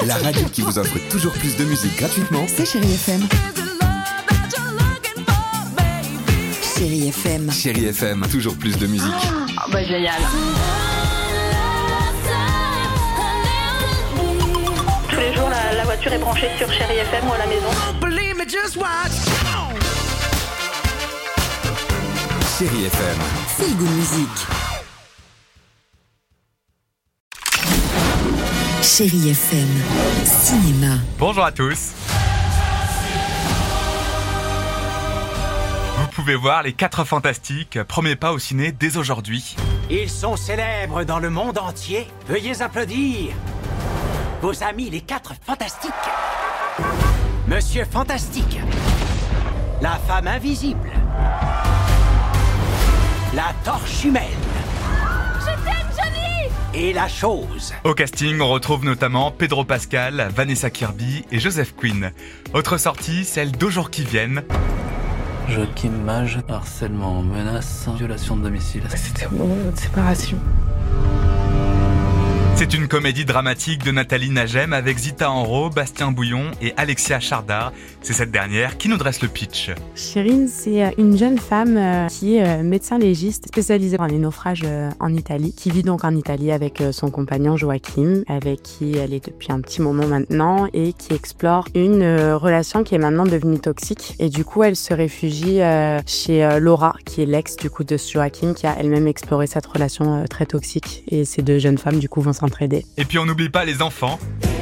La radio qui vous offre toujours plus de musique gratuitement. C'est Chérie FM. Chérie FM. Chérie FM, toujours plus de musique. Oh bah génial. Tous les jours, la voiture est branchée sur Chérie FM ou à la maison. Chérie FM. Feel Good Music. Chérie FM. Cinéma. Bonjour à tous. Vous pouvez voir Les 4 Fantastiques, premier pas au ciné dès aujourd'hui. Ils sont célèbres dans le monde entier. Veuillez applaudir vos amis les 4 Fantastiques. Monsieur Fantastique, la femme invisible, la torche humaine, je t'aime Johnny, et la chose. Au casting, on retrouve notamment Pedro Pascal, Vanessa Kirby et Joseph Quinn. Autre sortie, celle d'Aux jours qui viennent. Joachim Mage, harcèlement, menace, violation de domicile. C'était au moment de notre séparation. C'est une comédie dramatique de Nathalie Najem avec Zita Enro, Bastien Bouillon et Alexia Chardard. C'est cette dernière qui nous dresse le pitch. Chérine, c'est une jeune femme qui est médecin légiste spécialisée dans les naufrages en Italie, qui vit donc en Italie avec son compagnon Joachim, avec qui elle est depuis un petit moment maintenant et qui explore une relation qui est maintenant devenue toxique. Et du coup, elle se réfugie chez Laura, qui est l'ex du coup de Joachim, qui a elle-même exploré cette relation très toxique. Et ces deux jeunes femmes du coup vont s'entraider. Et puis on n'oublie pas les enfants.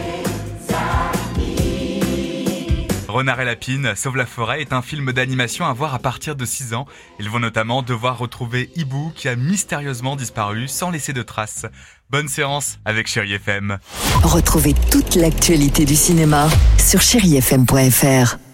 Renard et Lapine, Sauve la forêt est un film d'animation à voir à partir de 6 ans. Ils vont notamment devoir retrouver Hibou qui a mystérieusement disparu sans laisser de traces. Bonne séance avec Chérie FM. Retrouvez toute l'actualité du cinéma sur chérifm.fr.